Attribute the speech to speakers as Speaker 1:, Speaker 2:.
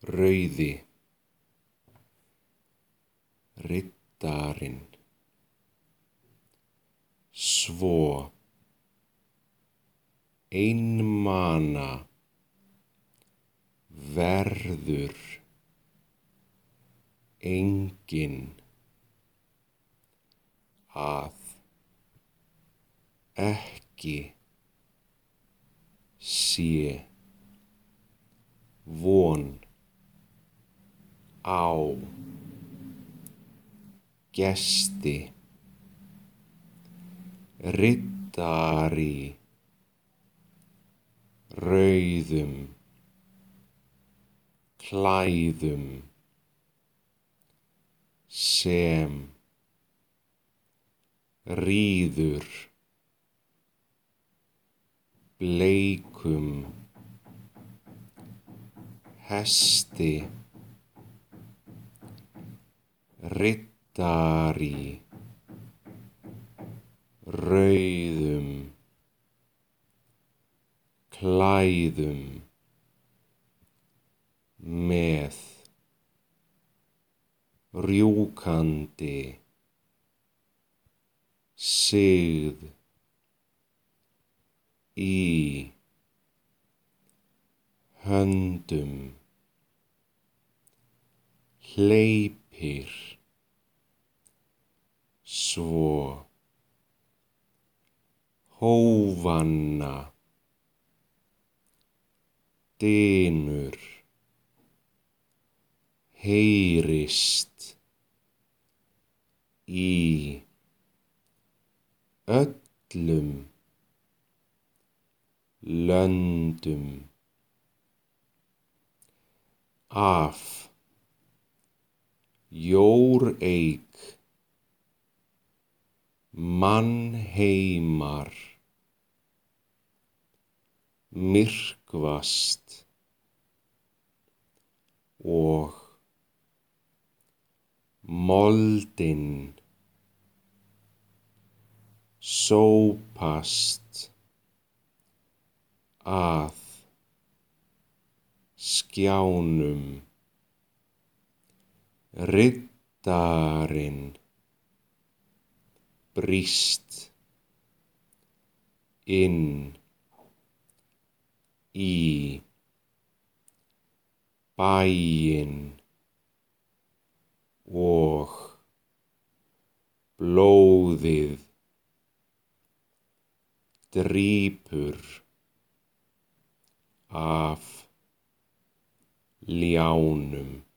Speaker 1: rauði, riddarinn, svo einmana verður enginn að ekki sé von á gesti, riddari rauðum klæðum sem ríður bleikum hesti, riddari rauðum klæðum með rjúkandi sigð í höndum hleypir svo hófanna dynur heyrist í öllum löndum af jóreik mannheimar myrkvast og moldin sópast að skjánum, riddarinn brýst inn í bæinn og blóðið drýpur af ljánum.